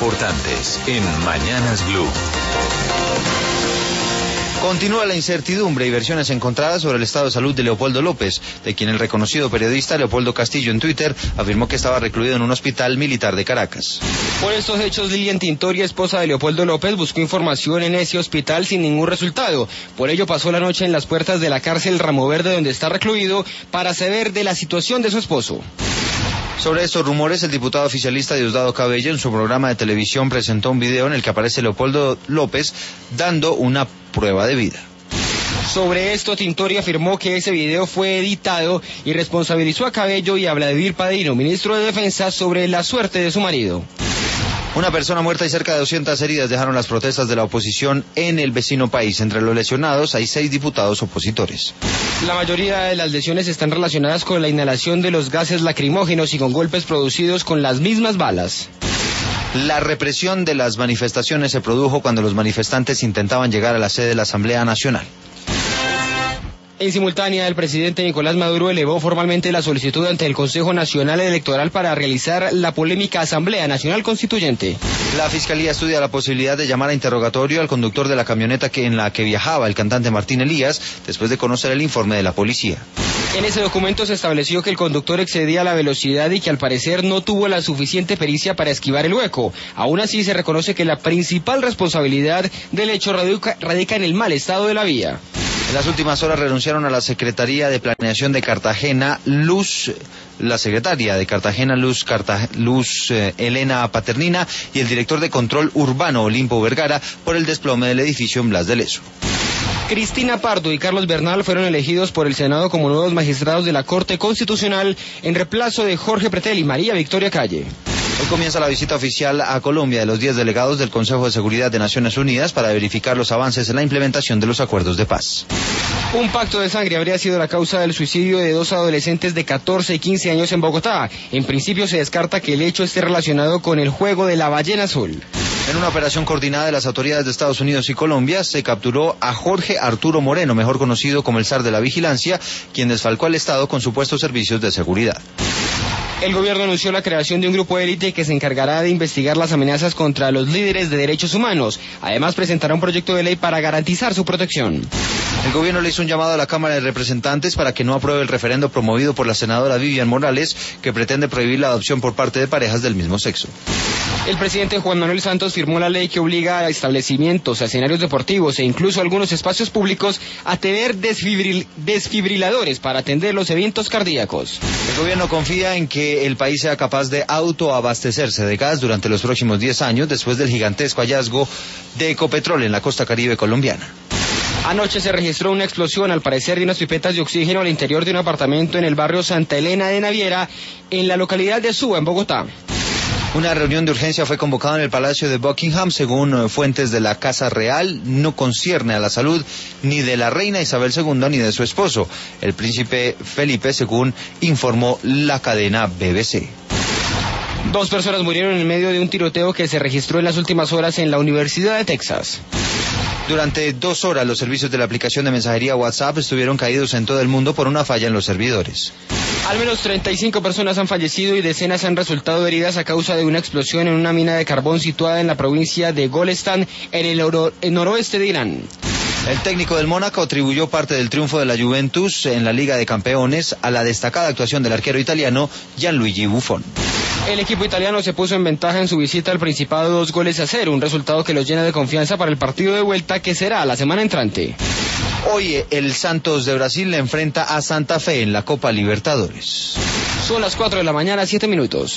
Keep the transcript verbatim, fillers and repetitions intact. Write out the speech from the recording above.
importantes en Mañanas Blue. Continúa la incertidumbre y versiones encontradas sobre el estado de salud de Leopoldo López, de quien el reconocido periodista Leopoldo Castillo en Twitter afirmó que estaba recluido en un hospital militar de Caracas. Por estos hechos, Lilian Tintoria, esposa de Leopoldo López, buscó información en ese hospital sin ningún resultado. Por ello pasó la noche en las puertas de la cárcel Ramo Verde, donde está recluido, para saber de la situación de su esposo. Sobre estos rumores, el diputado oficialista Diosdado Cabello en su programa de televisión presentó un video en el que aparece Leopoldo López dando una prueba de vida. Sobre esto, Tintoria afirmó que ese video fue editado y responsabilizó a Cabello y a Vladimir Padrino, ministro de Defensa, sobre la suerte de su marido. Una persona muerta y cerca de doscientas heridas dejaron las protestas de la oposición en el vecino país. Entre los lesionados hay seis diputados opositores. La mayoría de las lesiones están relacionadas con la inhalación de los gases lacrimógenos y con golpes producidos con las mismas balas. La represión de las manifestaciones se produjo cuando los manifestantes intentaban llegar a la sede de la Asamblea Nacional. En simultánea, el presidente Nicolás Maduro elevó formalmente la solicitud ante el Consejo Nacional Electoral para realizar la polémica Asamblea Nacional Constituyente. La Fiscalía estudia la posibilidad de llamar a interrogatorio al conductor de la camioneta que en la que viajaba el cantante Martín Elías, después de conocer el informe de la policía. En ese documento se estableció que el conductor excedía la velocidad y que al parecer no tuvo la suficiente pericia para esquivar el hueco. Aún así, se reconoce que la principal responsabilidad del hecho radica, radica en el mal estado de la vía. En las últimas horas renunciaron a la Secretaría de Planeación de Cartagena, Luz, la secretaria de Cartagena, Luz, Carta, Luz eh, Elena Paternina, y el director de Control Urbano, Olimpo Vergara, por el desplome del edificio en Blas de Lezo. Cristina Pardo y Carlos Bernal fueron elegidos por el Senado como nuevos magistrados de la Corte Constitucional en reemplazo de Jorge Pretel y María Victoria Calle. Hoy comienza la visita oficial a Colombia de los diez delegados del Consejo de Seguridad de Naciones Unidas para verificar los avances en la implementación de los acuerdos de paz. Un pacto de sangre habría sido la causa del suicidio de dos adolescentes de catorce y quince años en Bogotá. En principio se descarta que el hecho esté relacionado con el juego de la ballena azul. En una operación coordinada de las autoridades de Estados Unidos y Colombia, se capturó a Jorge Arturo Moreno, mejor conocido como el zar de la vigilancia, quien desfalcó al Estado con supuestos servicios de seguridad. El gobierno anunció la creación de un grupo de élite que se encargará de investigar las amenazas contra los líderes de derechos humanos. Además, presentará un proyecto de ley para garantizar su protección. El gobierno le hizo un llamado a la Cámara de Representantes para que no apruebe el referendo promovido por la senadora Vivian Morales, que pretende prohibir la adopción por parte de parejas del mismo sexo. El presidente Juan Manuel Santos firmó la ley que obliga a establecimientos, a escenarios deportivos e incluso algunos espacios públicos a tener desfibril- desfibriladores para atender los eventos cardíacos. El gobierno confía en que el país sea capaz de autoabastecerse de gas durante los próximos diez años después del gigantesco hallazgo de Ecopetrol en la costa caribe colombiana. Anoche se registró una explosión, al parecer, de unas pipetas de oxígeno al interior de un apartamento en el barrio Santa Elena de Naviera, en la localidad de Suba, en Bogotá. Una reunión de urgencia fue convocada en el Palacio de Buckingham. Según fuentes de la Casa Real, no concierne a la salud ni de la reina Isabel segunda ni de su esposo, el príncipe Felipe, según informó la cadena B B C. Dos personas murieron en medio de un tiroteo que se registró en las últimas horas en la Universidad de Texas. Durante dos horas los servicios de la aplicación de mensajería WhatsApp estuvieron caídos en todo el mundo por una falla en los servidores. Al menos treinta y cinco personas han fallecido y decenas han resultado heridas a causa de una explosión en una mina de carbón situada en la provincia de Golestan, en el oro, en noroeste de Irán. El técnico del Mónaco atribuyó parte del triunfo de la Juventus en la Liga de Campeones a la destacada actuación del arquero italiano Gianluigi Buffon. El equipo italiano se puso en ventaja en su visita al Principado dos goles a cero, un resultado que los llena de confianza para el partido de vuelta que será la semana entrante. Hoy el Santos de Brasil le enfrenta a Santa Fe en la Copa Libertadores. Son las cuatro de la mañana, siete minutos.